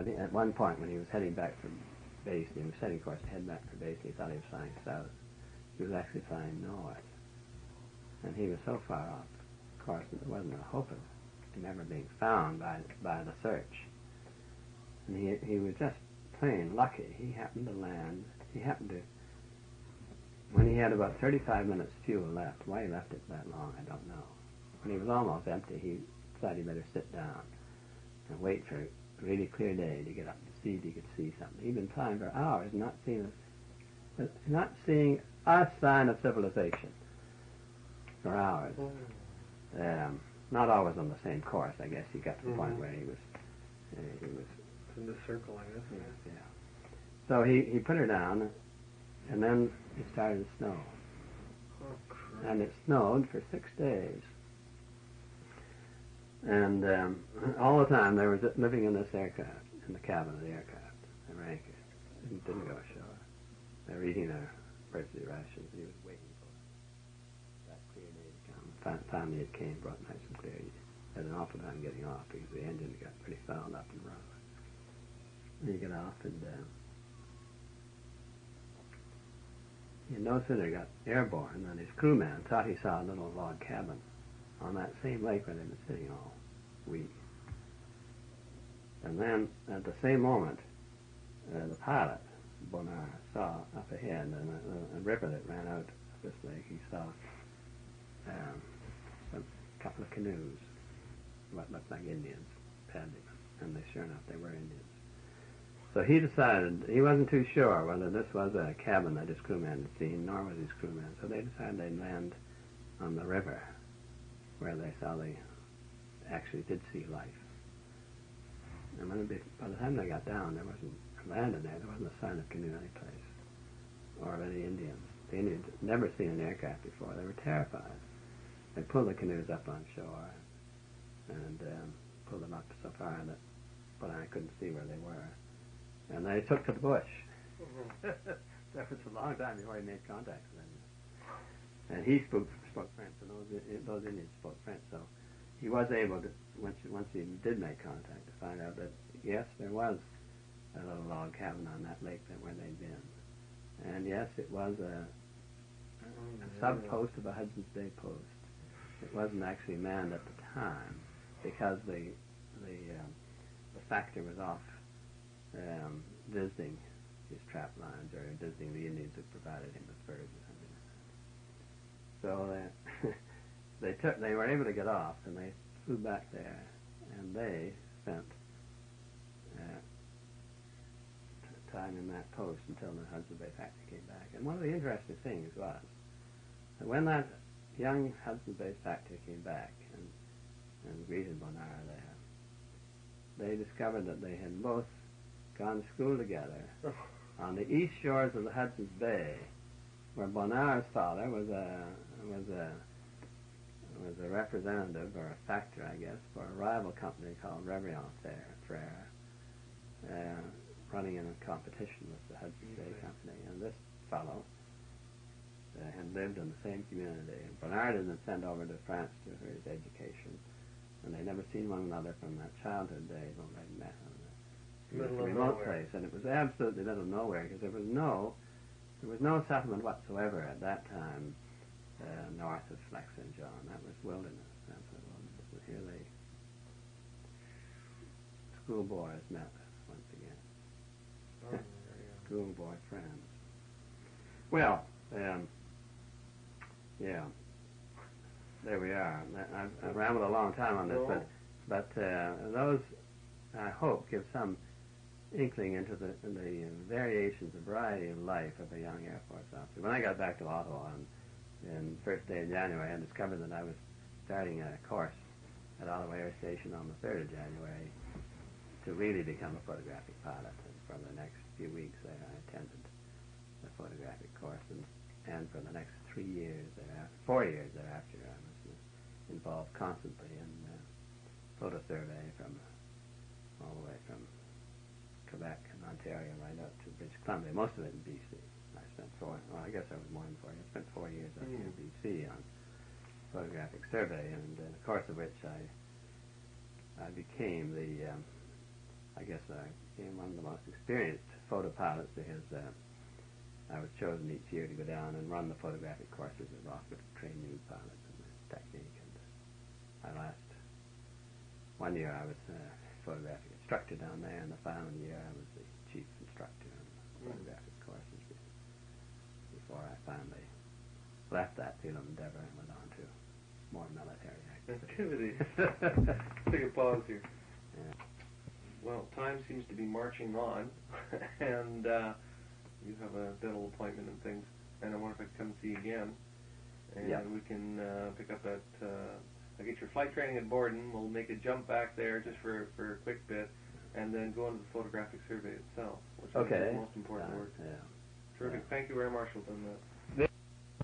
But at one point, when he was heading back from base, he was setting course to head back for base, he thought he was flying south. He was actually flying north. And he was so far off course that there wasn't a hope of him ever being found by the search. And he was just plain lucky. He happened to land. When he had about 35 minutes fuel left, why he left it that long, I don't know. When he was almost empty, he decided he better sit down and wait for a really clear day to get up and see if he could see something. He'd been flying for hours, not seeing a sign of civilization for hours. Not always on the same course. I guess he got to the point where he was in the circle, I guess. Yeah. So he put her down, and then it started to snow. Oh, crap. And it snowed for 6 days. And all the time they were living in this aircraft, in the cabin of the aircraft. They were anchored. Didn't go ashore. They were eating their emergency rations. He was waiting for that clear day to come. Finally it came, brought nice and clear. He had an awful time getting off because the engine got pretty fouled up and rough. And he got off and he no sooner got airborne than his crewman thought he saw a little log cabin on that same lake where they'd been sitting all week. And then, at the same moment, the pilot, Bonar, saw up ahead a river that ran out of this lake. He saw a couple of canoes, what looked like Indians, paddling, and sure enough, they were Indians. So he decided, he wasn't too sure whether this was a cabin that his crewman had seen, nor was his crewman. So they decided they'd land on the river, where they saw they actually did see life. And by the time they got down, there wasn't land in there. There wasn't a sign of canoe any place, or of any Indians. The Indians had never seen an aircraft before. They were terrified. They pulled the canoes up on shore and pulled them up so far that I couldn't see where they were. And they took to the bush. That was a long time before he made contact with them. And he spoke French, and those Indians spoke French, so he was able to, once he did make contact, to find out that, yes, there was a little log cabin on that lake where they'd been. And yes, it was a sub-post of a Hudson's Bay post. It wasn't actually manned at the time because the factor was off visiting his trap lines or visiting the Indians who provided him with furs or something. So they were able to get off, and they flew back there, and they spent time in that post until the Hudson Bay factor came back. And one of the interesting things was that when that young Hudson Bay factor came back and greeted Bonar there, they discovered that they had both gone to school together on the east shores of the Hudson's Bay, where Bonar's father was a representative, or a factor, I guess, for a rival company called Reverend Frere, running in a competition with the Hudson's Bay Company. And this fellow had lived in the same community. Bonar had been sent over to France for his education, and they'd never seen one another from that childhood days when they'd met in a remote place. And it was absolutely middle of nowhere, because there was no settlement whatsoever at that time north of Lac St. John. That was wilderness. Absolute wilderness. And here they schoolboys met once again. Oh, Schoolboy friends. Well, yeah, there we are. I've rambled a long time on this, but those, I hope, give some inkling into the variations, the variety of life of a young Air Force officer. When I got back to Ottawa on the first day of January, I discovered that I was starting a course at Ottawa Air Station on the 3rd of January to really become a photographic pilot. And for the next few weeks there, I attended the photographic course, and for the next 4 years thereafter, I was involved constantly in photo survey all the way from Quebec and Ontario right up to British Columbia, most of it in BC. I spent I guess I was more than 4 years. I spent 4 years up here in BC on photographic survey, and in the course of which I became the I guess I became one of the most experienced photo pilots because I was chosen each year to go down and run the photographic courses at Rockford to train new pilots in the technique. And one year I was photographic instructor down there, and the following year I was the chief instructor on the photographic courses before I finally left that field of endeavor and went on to more military activities. Take a pause here. Yeah. Well, time seems to be marching on, and you have a dental appointment and things, and I wonder if I could come see you again, and we can pick up at, I'll get your flight training at Borden, we'll make a jump back there just for a quick bit, and then go into the photographic survey itself, which is the most important work. Yeah. Terrific. Thank you very much, Marshal, on that.